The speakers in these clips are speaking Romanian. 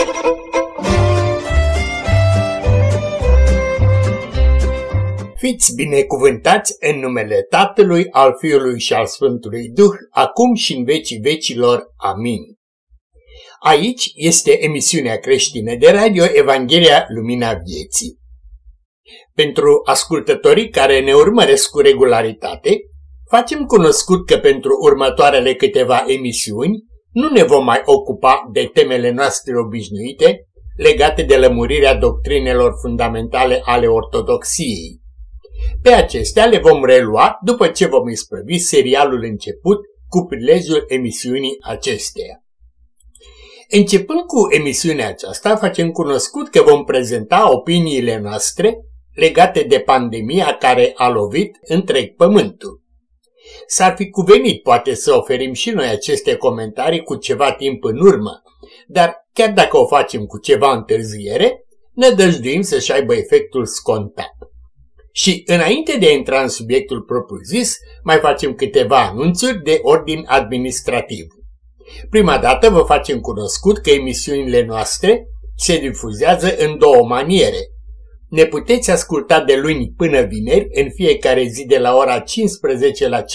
Fiți binecuvântați în numele Tatălui, al Fiului și al Sfântului Duh, acum și în vecii vecilor. Amin. Aici este emisiunea creștină de radio Evanghelia Lumina Vieții. Pentru ascultătorii care ne urmăresc cu regularitate, facem cunoscut că pentru următoarele câteva emisiuni nu ne vom mai ocupa de temele noastre obișnuite legate de lămurirea doctrinelor fundamentale ale ortodoxiei. Pe acestea le vom relua după ce vom isprăvi serialul început cu prilejul emisiunii acesteia. Începând cu emisiunea aceasta, facem cunoscut că vom prezenta opiniile noastre legate de pandemia care a lovit întreg pământul. S-ar fi cuvenit poate să oferim și noi aceste comentarii cu ceva timp în urmă, dar chiar dacă o facem cu ceva întârziere, ne dăjduim să-și aibă efectul scontat. Și înainte de a intra în subiectul propriu-zis, mai facem câteva anunțuri de ordin administrativ. Prima dată vă facem cunoscut că emisiunile noastre se difuzează în două maniere. Ne puteți asculta de luni până vineri, în fiecare zi de la ora 15 la 15:30,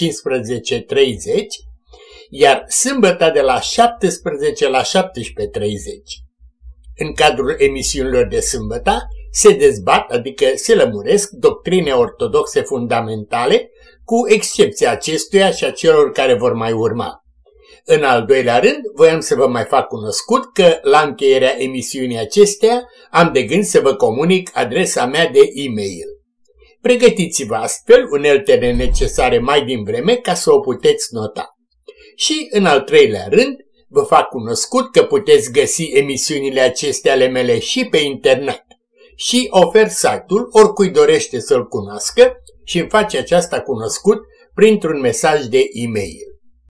iar sâmbătă de la 17 la 17:30. În cadrul emisiunilor de sâmbătă se dezbat, adică se lămuresc, doctrine ortodoxe fundamentale, cu excepția acestuia și a celor care vor mai urma. În al doilea rând, voiam să vă mai fac cunoscut că, la încheierea emisiunii acesteia, am de gând să vă comunic adresa mea de e-mail. Pregătiți-vă astfel uneltele necesare mai din vreme ca să o puteți nota. Și, în al treilea rând, vă fac cunoscut că puteți găsi emisiunile acestea ale mele și pe internet. Și ofer site-ul oricui dorește să-l cunoască și îmi face aceasta cunoscut printr-un mesaj de e-mail.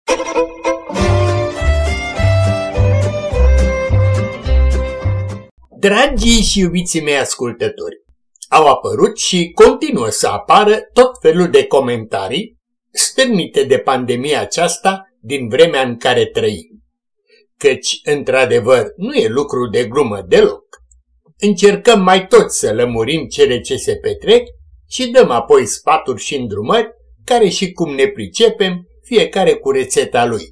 Dragii și iubiții mei ascultători, au apărut și continuă să apară tot felul de comentarii stârnite de pandemia aceasta din vremea în care trăim. Căci, într-adevăr, nu e lucru de glumă deloc. Încercăm mai toți să lămurim cele ce se petrec și dăm apoi sfaturi și îndrumări care și cum ne pricepem, fiecare cu rețeta lui.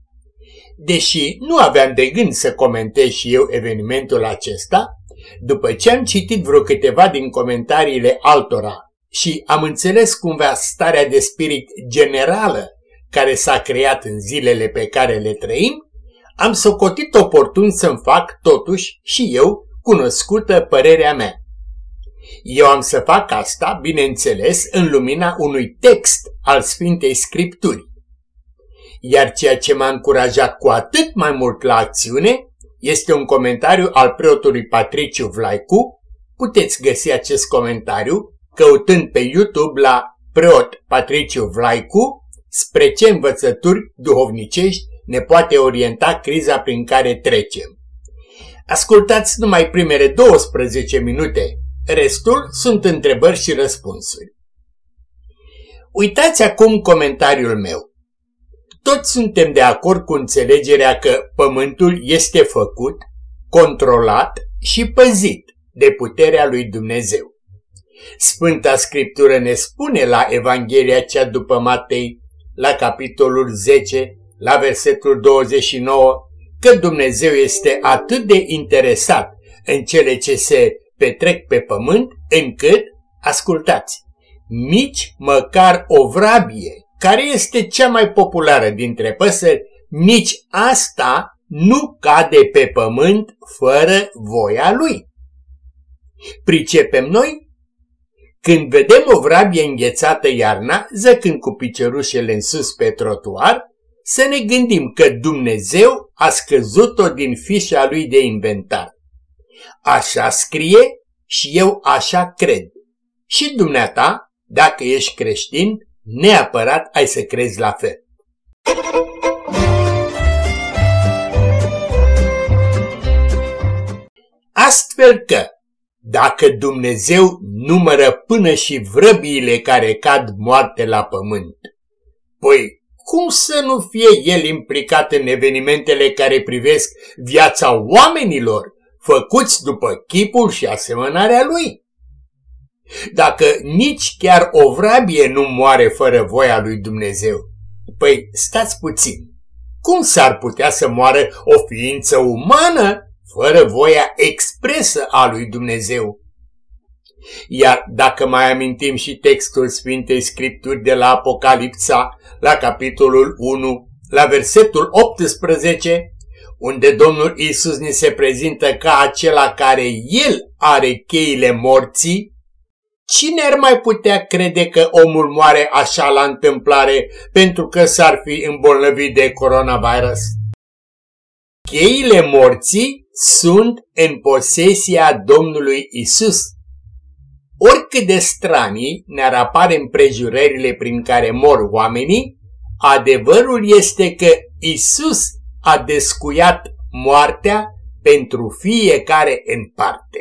Deși nu aveam de gând să comentez și eu evenimentul acesta, după ce am citit vreo câteva din comentariile altora și am înțeles cumva starea de spirit generală care s-a creat în zilele pe care le trăim, am socotit oportun să-mi fac totuși și eu cunoscută părerea mea. Eu am să fac asta, bineînțeles, în lumina unui text al Sfintei Scripturii. Iar ceea ce m-a încurajat cu atât mai mult la acțiune este un comentariu al preotului Patriciu Vlaicu. Puteți găsi acest comentariu căutând pe YouTube la preot Patriciu Vlaicu, spre ce învățături duhovnicești ne poate orienta criza prin care trecem. Ascultați numai primele 12 minute, restul sunt întrebări și răspunsuri. Uitați acum comentariul meu. Toți suntem de acord cu înțelegerea că pământul este făcut, controlat și păzit de puterea lui Dumnezeu. Sfânta Scriptură ne spune la Evanghelia cea după Matei, la capitolul 10, la versetul 29, că Dumnezeu este atât de interesat în cele ce se petrec pe pământ, încât, ascultați, nici măcar o vrabie, care este cea mai populară dintre păsări, nici asta nu cade pe pământ fără voia lui. Pricepem noi? Când vedem o vrabie înghețată iarna, zăcând cu piciorușele în sus pe trotuar, să ne gândim că Dumnezeu a scăzut-o din fișa lui de inventar. Așa scrie și eu așa cred. Și dumneata, dacă ești creștin, neapărat ai să crezi la fel. Astfel că, dacă Dumnezeu numără până și vrăbiile care cad moarte la pământ, păi cum să nu fie El implicat în evenimentele care privesc viața oamenilor, făcuți după chipul și asemănarea lui. Dacă nici chiar o vrabie nu moare fără voia lui Dumnezeu, păi stați puțin, cum s-ar putea să moară o ființă umană fără voia expresă a lui Dumnezeu? Iar dacă mai amintim și textul Sfintei Scripturi de la Apocalipsa, la capitolul 1, la versetul 18, unde Domnul Iisus ni se prezintă ca acela care El are cheile morții, cine ar mai putea crede că omul moare așa la întâmplare pentru că s-ar fi îmbolnăvit de coronavirus? Cheile morții sunt în posesia Domnului Iisus. Oricât de stranii ne-ar apare împrejurările prin care mor oamenii, adevărul este că Iisus a descuiat moartea pentru fiecare în parte.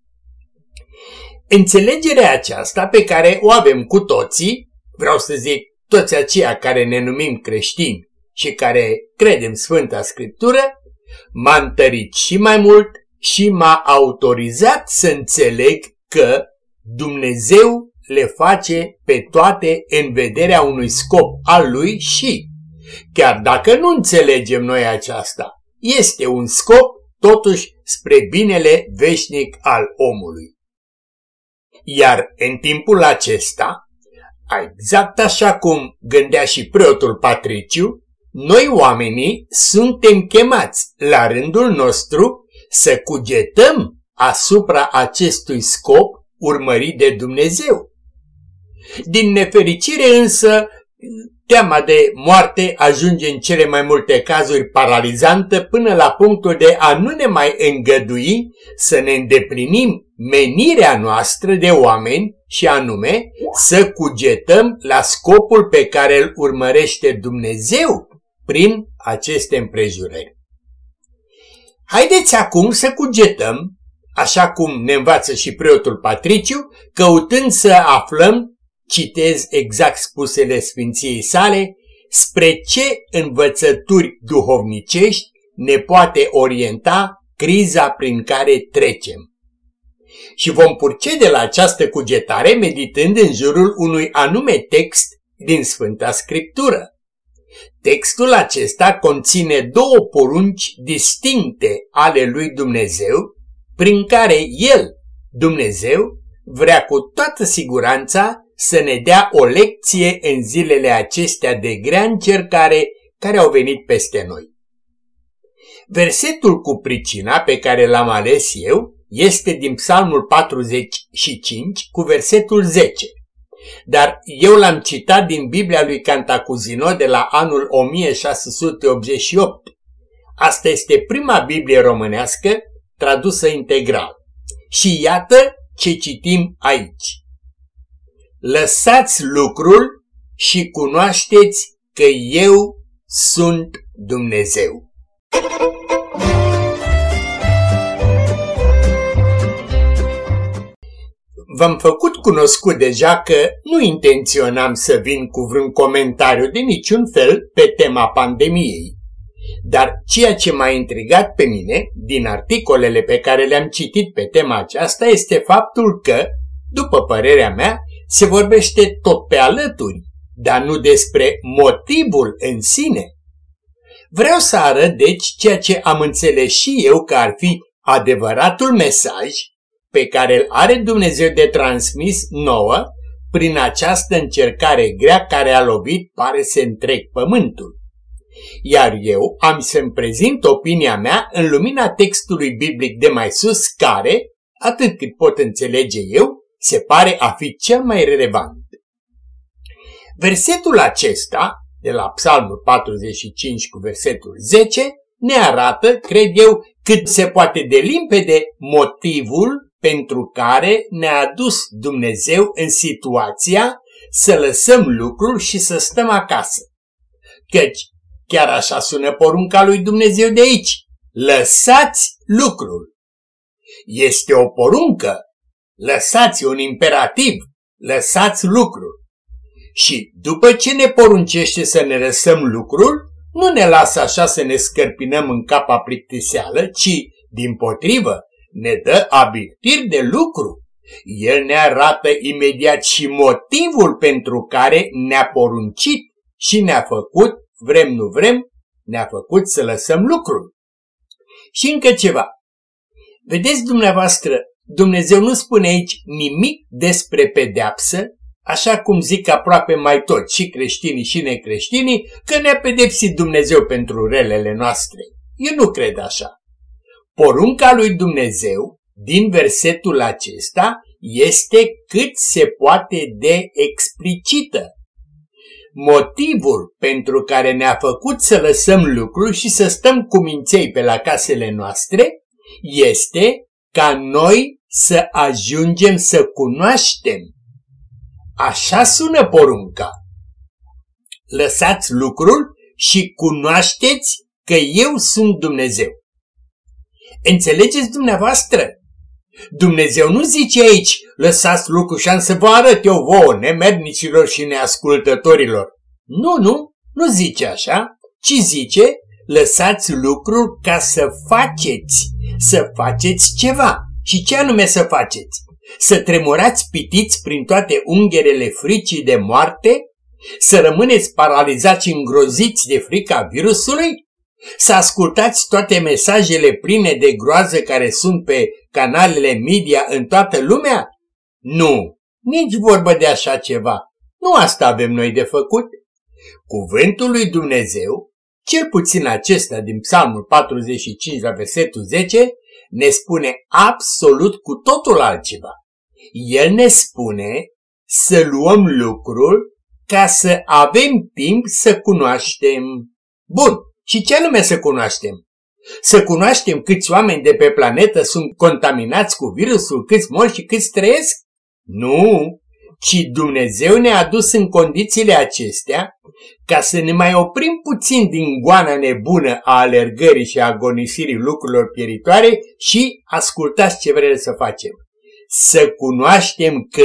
Înțelegerea aceasta pe care o avem cu toții, vreau să zic toți aceia care ne numim creștini și care credem Sfânta Scriptură, m-a întărit și mai mult și m-a autorizat să înțeleg că Dumnezeu le face pe toate în vederea unui scop al Lui și, chiar dacă nu înțelegem noi aceasta, este un scop totuși spre binele veșnic al omului. Iar în timpul acesta, exact așa cum gândea și preotul Patriciu, noi oamenii suntem chemați la rândul nostru să cugetăm asupra acestui scop urmărit de Dumnezeu. Din nefericire însă, teama de moarte ajunge în cele mai multe cazuri paralizantă până la punctul de a nu ne mai îngădui să ne îndeplinim menirea noastră de oameni și anume să cugetăm la scopul pe care îl urmărește Dumnezeu prin aceste împrejurări. Haideți acum să cugetăm, așa cum ne învață și preotul Patriciu, căutând să aflăm, citez exact spusele Sfinției sale, spre ce învățături duhovnicești ne poate orienta criza prin care trecem. Și vom procede la această cugetare meditând în jurul unui anume text din Sfânta Scriptură. Textul acesta conține două porunci distincte ale lui Dumnezeu, prin care El, Dumnezeu, vrea cu toată siguranța să ne dea o lecție în zilele acestea de grea încercare care au venit peste noi. Versetul cu pricina pe care l-am ales eu este din Psalmul 45 cu versetul 10, dar eu l-am citat din Biblia lui Cantacuzino de la anul 1688. Asta este prima Biblie românească tradusă integral. Și iată ce citim aici. Lăsați lucrul și cunoașteți că eu sunt Dumnezeu. V-am făcut cunoscut deja că nu intenționam să vin cu vreun comentariu de niciun fel pe tema pandemiei. Dar ceea ce m-a intrigat pe mine din articolele pe care le-am citit pe tema aceasta este faptul că, după părerea mea, se vorbește tot pe alături, dar nu despre motivul în sine. Vreau să arăt deci ceea ce am înțeles și eu că ar fi adevăratul mesaj pe care îl are Dumnezeu de transmis nouă prin această încercare grea care a lovit pare să întreg pământul. Iar eu am să-mi prezint opinia mea în lumina textului biblic de mai sus care, atât cât pot înțelege eu, se pare a fi cel mai relevant. Versetul acesta, de la Psalmul 45 cu versetul 10, ne arată, cred eu, cât se poate de limpede motivul pentru care ne-a adus Dumnezeu în situația să lăsăm lucrul și să stăm acasă. Căci chiar așa sună porunca lui Dumnezeu de aici. Lăsați lucrul. Este o poruncă. Lăsați un imperativ. Lăsați lucrul. Și după ce ne poruncește să ne lăsăm lucrul, nu ne lasă așa să ne scărpinăm în capa plictiseală, ci, dimpotrivă, ne dă avertiri de lucru. El ne arată imediat și motivul pentru care ne-a poruncit și ne-a făcut, vrem nu vrem, ne-a făcut să lăsăm lucrul. Și încă ceva. Vedeți dumneavoastră, Dumnezeu nu spune aici nimic despre pedeapsă, așa cum zic aproape mai toți, și creștinii și necreștinii, că ne-a pedepsit Dumnezeu pentru relele noastre. Eu nu cred așa. Porunca lui Dumnezeu, din versetul acesta, este cât se poate de explicită. Motivul pentru care ne-a făcut să lăsăm lucruri și să stăm cu minței pe la casele noastre este ca noi să ajungem să cunoaștem. Așa sună porunca. Lăsați lucrul și cunoașteți că eu sunt Dumnezeu. Înțelegeți dumneavoastră? Dumnezeu nu zice aici, lăsați lucrul și am să vă arăt eu vouă, nemernicilor și neascultătorilor. Nu zice așa, ci zice, lăsați lucrul ca să faceți ceva. Și ce anume să faceți? Să tremurați pitiți prin toate ungherele fricii de moarte? Să rămâneți paralizați și îngroziți de frica virusului? Să ascultați toate mesajele pline de groază care sunt pe canalele media în toată lumea? Nu, nici vorbă de așa ceva. Nu asta avem noi de făcut. Cuvântul lui Dumnezeu, cel puțin acesta din Psalmul 45 la versetul 10, ne spune absolut cu totul altceva. El ne spune să luăm lucrul ca să avem timp să cunoaștem. Bun, și ce anume să cunoaștem? Să cunoaștem câți oameni de pe planetă sunt contaminați cu virusul, câți mor și câți trăiesc? Nu, ci Dumnezeu ne-a dus în condițiile acestea ca să ne mai oprim puțin din goana nebună a alergării și a agonisirii lucrurilor pieritoare și ascultați ce vrem să facem. Să cunoaștem că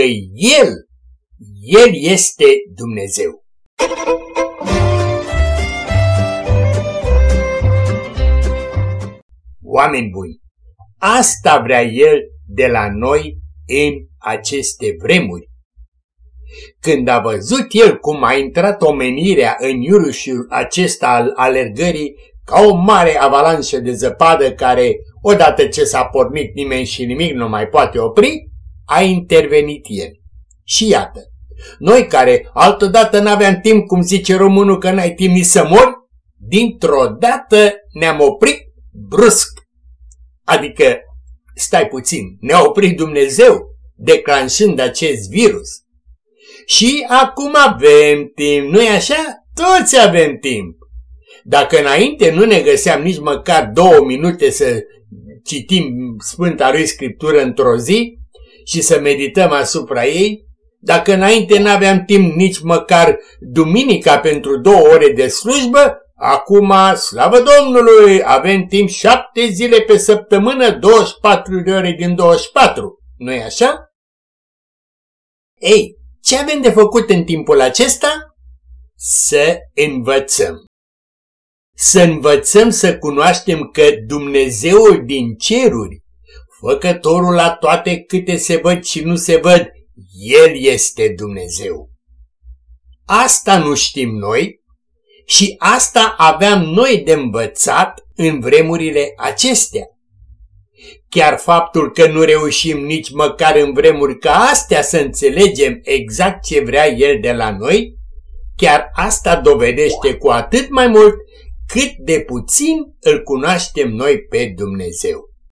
El este Dumnezeu. Oameni buni, asta vrea El de la noi în aceste vremuri. Când a văzut El cum a intrat omenirea în iurușul acesta al alergării ca o mare avalanșă de zăpadă care, odată ce s-a pornit nimeni și nimic nu mai poate opri, a intervenit El. Și iată, noi care altădată n-aveam timp, cum zice românul că n-ai timp nici să mori, dintr-o dată ne-am oprit brusc. Adică, stai puțin, ne-a oprit Dumnezeu declanșând acest virus. Și acum avem timp, nu-i așa? Toți avem timp. Dacă înainte nu ne găseam nici măcar 2 minute să citim Sfânta lui Scriptură într-o zi și să medităm asupra ei, dacă înainte n-aveam timp nici măcar duminica pentru 2 ore de slujbă, acum, slavă Domnului, avem timp 7 zile pe săptămână, 24 de ore din 24. Nu-i așa? Ei, ce avem de făcut în timpul acesta? Să învățăm. Să învățăm să cunoaștem că Dumnezeul din ceruri, făcătorul la toate câte se văd și nu se văd, El este Dumnezeu. Asta nu știm noi și asta aveam noi de învățat în vremurile acestea. Chiar faptul că nu reușim nici măcar în vremuri ca astea să înțelegem exact ce vrea El de la noi, chiar asta dovedește cu atât mai mult cât de puțin îl cunoaștem noi pe Dumnezeu.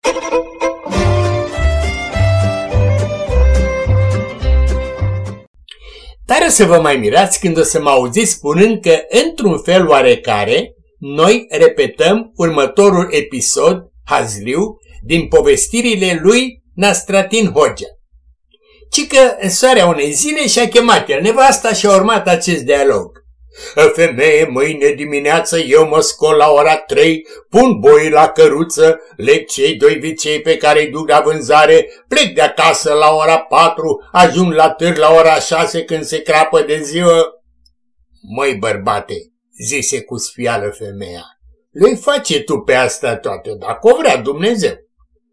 Dar o să vă mai mirați când o să mă auziți spunând că, într-un fel oarecare, noi repetăm următorul episod hazliu din povestirile lui Nastratin Hogea. Ci că în soarea unei zile și-a chemat el nevasta și a urmat acest dialog. Femeie, mâine dimineață eu mă scol la ora 3, pun boii la căruță, leg cei 2 viței pe care îi duc la vânzare, plec de acasă la ora 4, ajung la târg la ora 6 când se crapă de ziua. Măi bărbate, zise cu sfială femeia, le-i face tu pe asta toate, dacă o vrea Dumnezeu.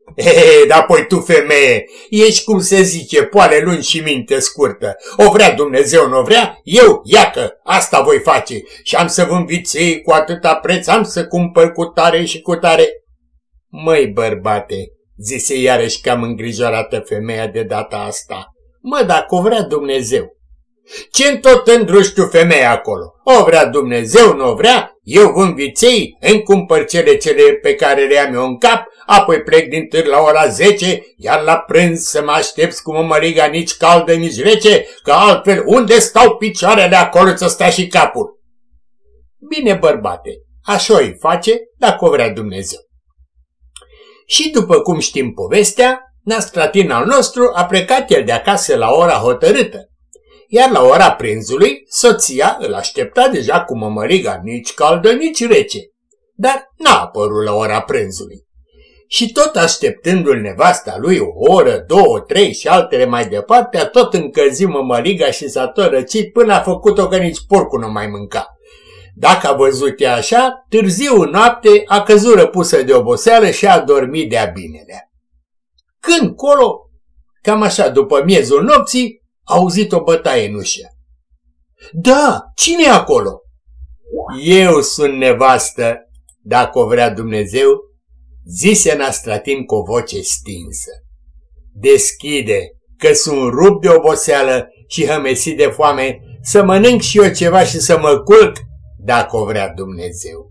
Dar păi tu, femeie, ești, cum se zice, poale lungi și minte scurtă. O vrea Dumnezeu, nu vrea? Eu, iacă, asta voi face. Și am să vă înviței cu atâta preț, am să cumpăr cu tare și cu tare. Măi, bărbate, zise iarăși cam îngrijorată femeia de data asta, mă, dacă o vrea Dumnezeu. Ce-n tot îndruși tu, femeia, acolo? O vrea Dumnezeu, nu o vrea? Eu vă înviței, îmi cumpăr cele pe care le am eu în cap, apoi plec din târg la ora 10, iar la prânz să mă aștepți cu mămăliga nici caldă, nici rece, că altfel unde stau picioarele acolo să stea și capul? Bine, bărbate, așa îi face dacă o vrea Dumnezeu. Și după cum știm povestea, Nastratin al nostru a plecat el de acasă la ora hotărâtă, iar la ora prânzului soția îl aștepta deja cu mămăliga nici caldă, nici rece, dar n-a apărut la ora prânzului. Și tot așteptându-l nevasta lui o oră, 2, 3 și altele mai departe, a tot încălzit mămăliga și s-a tot răcit până a făcut-o că nici porcul nu mai mânca. Dacă a văzut ea așa, târziu în noapte a căzut răpusă de oboseală și a dormit de-a binelea. Când colo, cam așa după miezul nopții, a auzit o bătaie în ușă. Da, cine e acolo? Eu sunt nevastă, dacă o vrea Dumnezeu, zise Nastratin cu o voce stinsă. Deschide, că sunt rupt de oboseală și hămesit de foame, să mănânc și eu ceva și să mă culc, dacă o vrea Dumnezeu.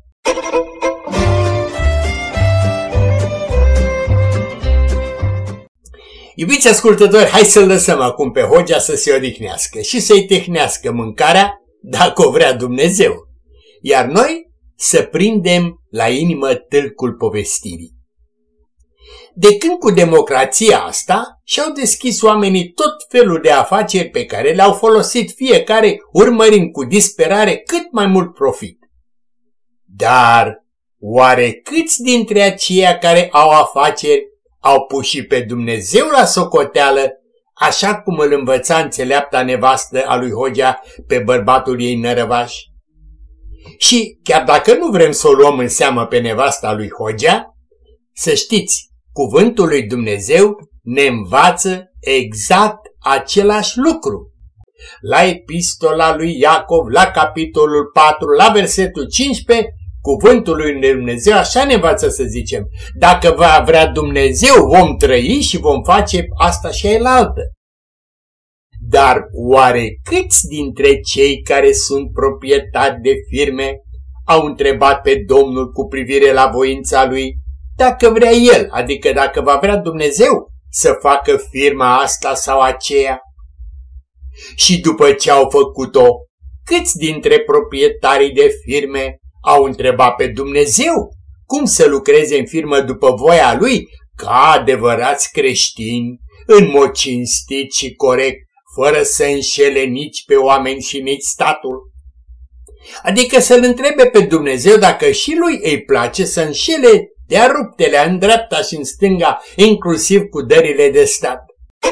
Iubiți ascultători, hai să-l lăsăm acum pe Hogea să se odihnească și să-i tehnească mâncarea, dacă o vrea Dumnezeu, iar noi să prindem la inimă tâlcul povestirii. De când cu democrația asta și-au deschis oamenii tot felul de afaceri pe care le-au folosit fiecare urmărind cu disperare cât mai mult profit. Dar oare câți dintre aceia care au afaceri au pus și pe Dumnezeu la socoteală, așa cum îl învăța înțeleapta nevastă a lui Hogea pe bărbatul ei nărăvaș? Și chiar dacă nu vrem să o luăm în seamă pe nevasta lui Hogea, să știți, cuvântul lui Dumnezeu ne învață exact același lucru. La epistola lui Iacov, la capitolul 4, la versetul 15, cuvântul lui Dumnezeu așa ne învață să zicem: dacă va vrea Dumnezeu, vom trăi și vom face asta și ailaltă. Dar oare câți dintre cei care sunt proprietari de firme au întrebat pe Domnul cu privire la voința lui, dacă vrea el, adică dacă va vrea Dumnezeu să facă firma asta sau aceea? Și după ce au făcut-o, câți dintre proprietarii de firme au întrebat pe Dumnezeu cum să lucreze în firmă după voia lui, ca adevărați creștini, în mod cinstit și corect, fără să înșele nici pe oameni și nici statul? Adică să-L întrebe pe Dumnezeu dacă și lui îi place să înșele de-a ruptele în dreapta și în stânga, inclusiv cu dările de stat.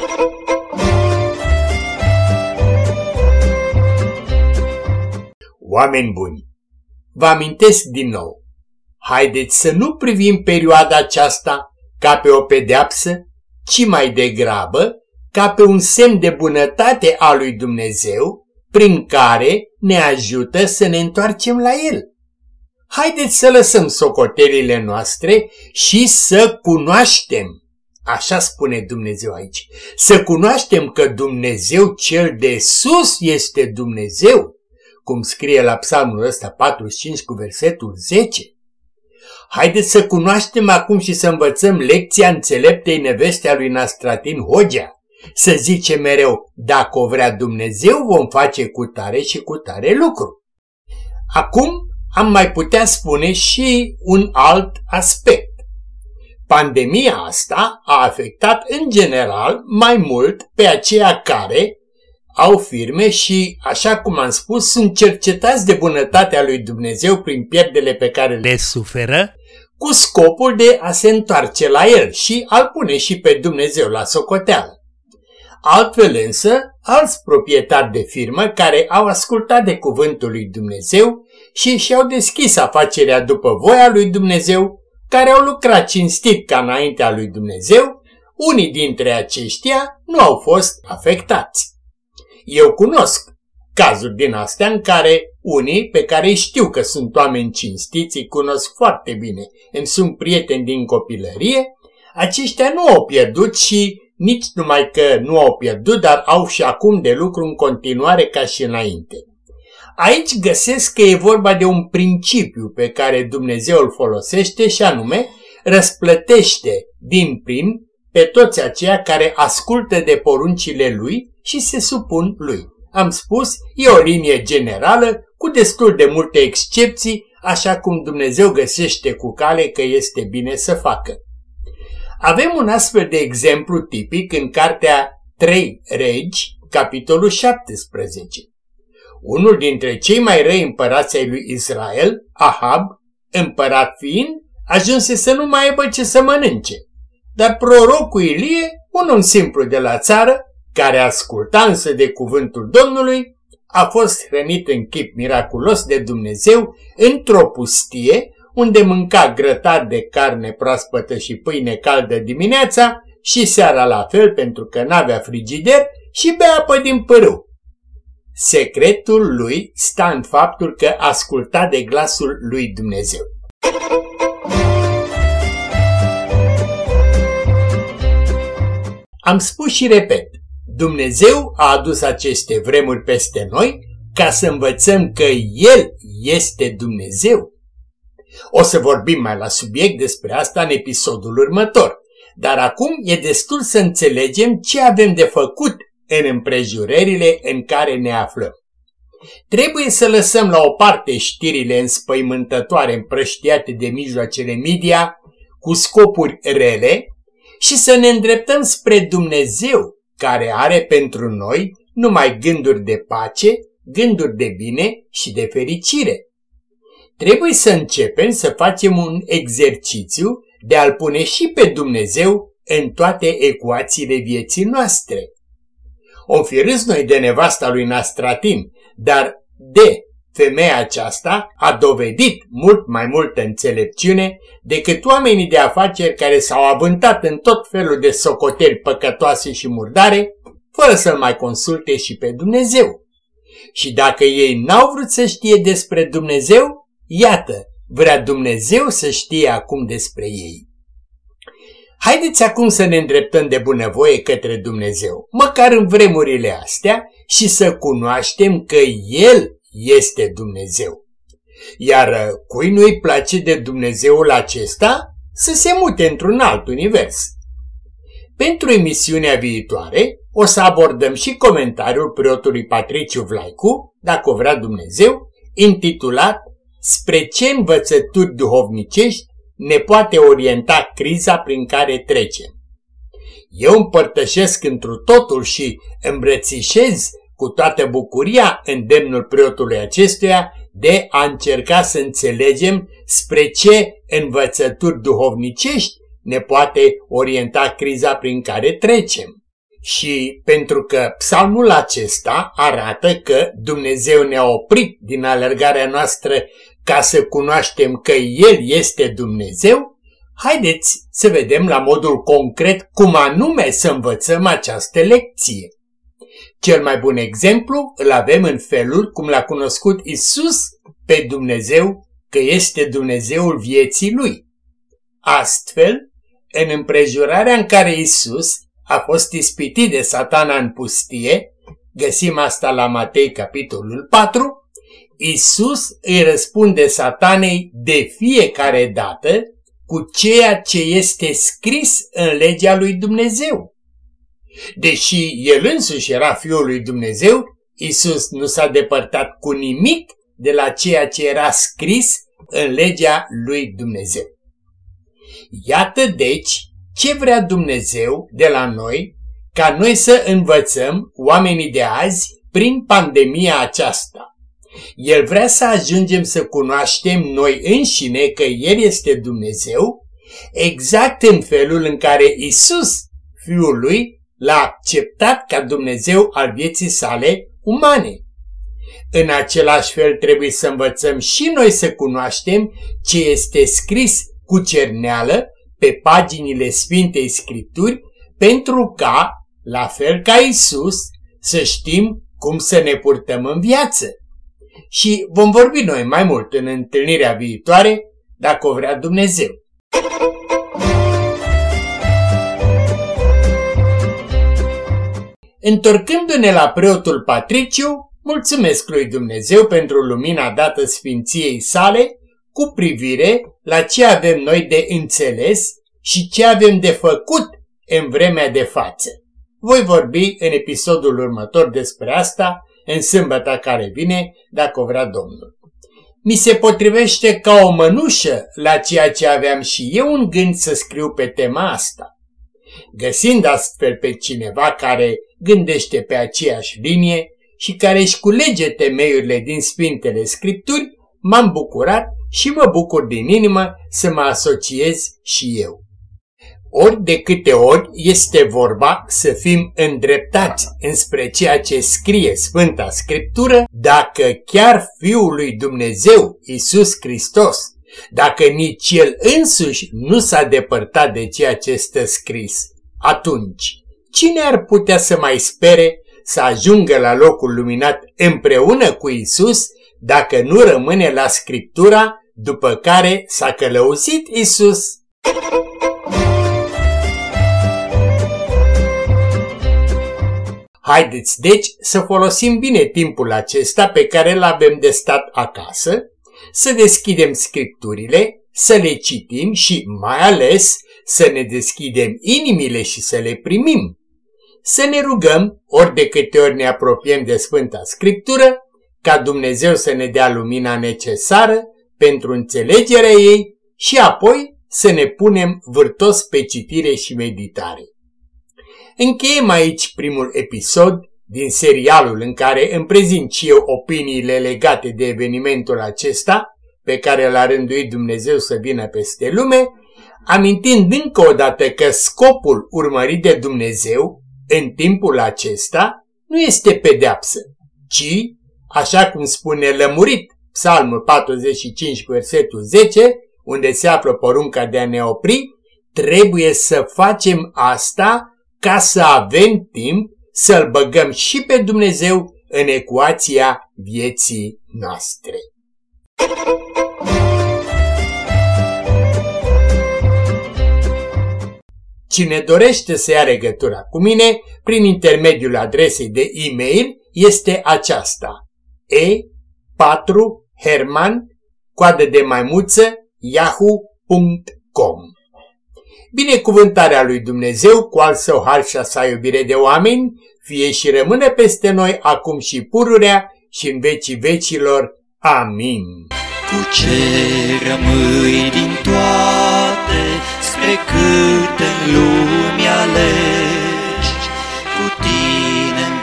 Oameni buni, vă amintesc din nou, haideți să nu privim perioada aceasta ca pe o pedeapsă, ci mai degrabă ca pe un semn de bunătate a lui Dumnezeu, prin care ne ajută să ne întoarcem la El. Haideți să lăsăm socotelile noastre și să cunoaștem, așa spune Dumnezeu aici, să cunoaștem că Dumnezeu cel de sus este Dumnezeu, cum scrie la psalmul ăsta 45 cu versetul 10. Haideți să cunoaștem acum și să învățăm lecția înțeleptei neveste a lui Nastratin Hogea, să zicem mereu, dacă o vrea Dumnezeu vom face cu tare și cu tare lucru. Acum am mai putea spune și un alt aspect. Pandemia asta a afectat în general mai mult pe aceia care au firme și, așa cum am spus, sunt cercetați de bunătatea lui Dumnezeu prin pierdele pe care le suferă, cu scopul de a se întoarce la El și a-L pune și pe Dumnezeu la socoteală. Altfel însă, alți proprietari de firmă care au ascultat de cuvântul lui Dumnezeu și și-au deschis afacerea după voia lui Dumnezeu, care au lucrat cinstit ca înaintea lui Dumnezeu, unii dintre aceștia nu au fost afectați. Eu cunosc cazuri din astea în care unii pe care știu că sunt oameni cinstiți, îi cunosc foarte bine, îmi sunt prieteni din copilărie, aceștia nu au pierdut și nici numai că nu au pierdut, dar au și acum de lucru în continuare ca și înainte. Aici găsesc că e vorba de un principiu pe care Dumnezeu îl folosește și anume răsplătește din plin pe toți aceia care ascultă de poruncile Lui și se supun Lui. Am spus, e o linie generală cu destul de multe excepții, așa cum Dumnezeu găsește cu cale că este bine să facă. Avem un astfel de exemplu tipic în cartea 3 Regi, capitolul 17. Unul dintre cei mai răi împărați ai lui Israel, Ahab, împărat fiind, ajunse să nu mai aibă ce să mănânce. Dar prorocul Ilie, un om simplu de la țară, care asculta însă de cuvântul Domnului, a fost hrănit în chip miraculos de Dumnezeu într-o pustie, unde mânca grătar de carne proaspătă și pâine caldă dimineața și seara la fel pentru că n-avea frigider și bea apă din pârâu. Secretul lui sta în faptul că asculta de glasul lui Dumnezeu. Am spus și repet, Dumnezeu a adus aceste vremuri peste noi ca să învățăm că El este Dumnezeu. O să vorbim mai la subiect despre asta în episodul următor, dar acum e destul să înțelegem ce avem de făcut în împrejurările în care ne aflăm. Trebuie să lăsăm la o parte știrile înspăimântătoare împrăștiate de mijloacele media cu scopuri rele și să ne îndreptăm spre Dumnezeu, care are pentru noi numai gânduri de pace, gânduri de bine și de fericire. Trebuie să începem să facem un exercițiu de a-L pune și pe Dumnezeu în toate ecuațiile vieții noastre. Om fi râs noi de nevasta lui Nastratin, dar de femeia aceasta a dovedit mult mai multă înțelepciune decât oamenii de afaceri care s-au avântat în tot felul de socoteli păcătoase și murdare, fără să-L mai consulte și pe Dumnezeu. Și dacă ei n-au vrut să știe despre Dumnezeu, iată, vrea Dumnezeu să știe acum despre ei. Haideți acum să ne îndreptăm de bunăvoie către Dumnezeu, măcar în vremurile astea, și să cunoaștem că El este Dumnezeu. Iar cui nu-i place de Dumnezeul acesta, să se mute într-un alt univers. Pentru emisiunea viitoare o să abordăm și comentariul preotului Patriciu Vlaicu, dacă o vrea Dumnezeu, intitulat Spre ce învățături duhovnicești ne poate orienta criza prin care trecem. Eu împărtășesc întru totul și îmbrățișez cu toată bucuria îndemnul preotului acestuia de a încerca să înțelegem spre ce învățături duhovnicești ne poate orienta criza prin care trecem. Și pentru că psalmul acesta arată că Dumnezeu ne-a oprit din alergarea noastră ca să cunoaștem că El este Dumnezeu, haideți să vedem la modul concret cum anume să învățăm această lecție. Cel mai bun exemplu îl avem în felul cum l-a cunoscut Isus pe Dumnezeu, că este Dumnezeul vieții Lui. Astfel, în împrejurarea în care Isus a fost ispitit de Satana în pustie, găsim asta la Matei capitolul 4, Isus îi răspunde Satanei de fiecare dată cu ceea ce este scris în legea lui Dumnezeu. Deși El însuși era Fiul lui Dumnezeu, Isus nu s-a depărtat cu nimic de la ceea ce era scris în legea lui Dumnezeu. Iată deci ce vrea Dumnezeu de la noi, ca noi să învățăm oamenii de azi prin pandemia aceasta. El vrea să ajungem să cunoaștem noi înșine că El este Dumnezeu, exact în felul în care Isus, Fiul Lui, l-a acceptat ca Dumnezeu al vieții sale umane. În același fel trebuie să învățăm și noi să cunoaștem ce este scris cu cerneală pe paginile Sfintei Scripturi pentru ca, la fel ca Iisus, să știm cum să ne purtăm în viață. Și vom vorbi noi mai mult în întâlnirea viitoare, dacă o vrea Dumnezeu. Întorcându-ne la preotul Patriciu, mulțumesc lui Dumnezeu pentru lumina dată sfinției sale cu privire la ce avem noi de înțeles și ce avem de făcut în vremea de față. Voi vorbi în episodul următor despre asta, în sâmbăta care vine, dacă o vrea Domnul. Mi se potrivește ca o mănușă la ceea ce aveam și eu în gând să scriu pe tema asta. Găsind astfel pe cineva care gândește pe aceeași linie și care își culege temeiurile din Sfintele Scripturi, m-am bucurat și mă bucur din inimă să mă asociez și eu. Ori de câte ori este vorba să fim îndreptați înspre ceea ce scrie Sfânta Scriptură, dacă chiar Fiul lui Dumnezeu, Iisus Hristos, dacă nici El însuși nu s-a depărtat de ceea ce stă scris, atunci cine ar putea să mai spere să ajungă la locul luminat împreună cu Iisus dacă nu rămâne la Scriptura după care s-a călăuzit Iisus? Haideți deci să folosim bine timpul acesta pe care îl avem de stat acasă, să deschidem Scripturile, să le citim și mai ales să ne deschidem inimile și să le primim. Să ne rugăm ori de câte ori ne apropiem de Sfânta Scriptură, ca Dumnezeu să ne dea lumina necesară pentru înțelegerea ei și apoi să ne punem vârtos pe citire și meditare. Încheiem aici primul episod din serialul în care îmi prezint și eu opiniile legate de evenimentul acesta, pe care l-a rânduit Dumnezeu să vină peste lume, amintind încă o dată că scopul urmărit de Dumnezeu în timpul acesta nu este pedeapsă, ci, așa cum spune lămurit Psalmul 45, versetul 10, unde se află porunca de a ne opri, trebuie să facem asta ca să avem timp să-L băgăm și pe Dumnezeu în ecuația vieții noastre. Cine dorește să ia legătura cu mine, prin intermediul adresei de e-mail, este aceasta: e4herman@yahoo.com. Binecuvântarea lui Dumnezeu cu al său har și a sa iubire de oameni fie și rămână peste noi acum și pururea și în vecii vecilor. Amin. Cu ce rămâi din toate, spre cât în lume alegi, cu tine în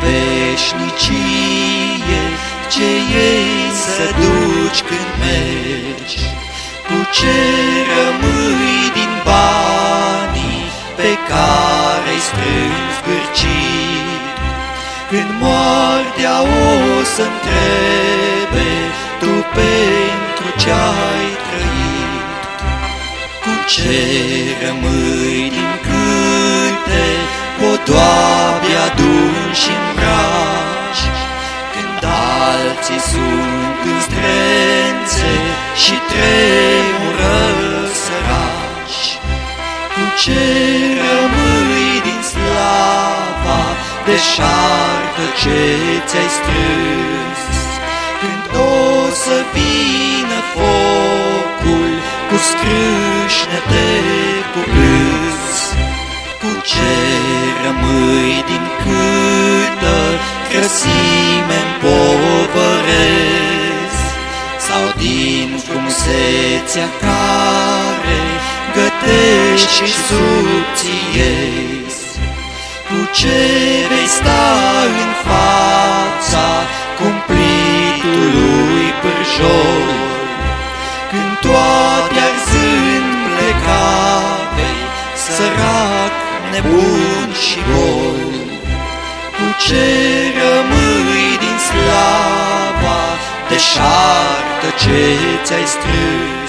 veșnicie, ce ei să duci când mergi? Cu ce rămâi din banii pe care-i strângi zgârcit, când moartea o să-ntrebe tu pentru ce-ai trăit? Cu ce rămâi din câte podoabe aduni și îmbraci, când alții sunt în zdrențe și tremură săraci? Cu ce rămâi din slava deșartă ce ți-ai strâns, când o să vină focul cu scrâșnete cuprins? Cu ce rămâi din câtă grăsime împovărezi, sau din frumusețea care gătești și subțiezi? Cu ce vei sta în fața cumplitului pârjor, când toate arzând plecate, sărac, nebun și gol? Cu ce rămâi din slava deșartă ce ți-ai strâns,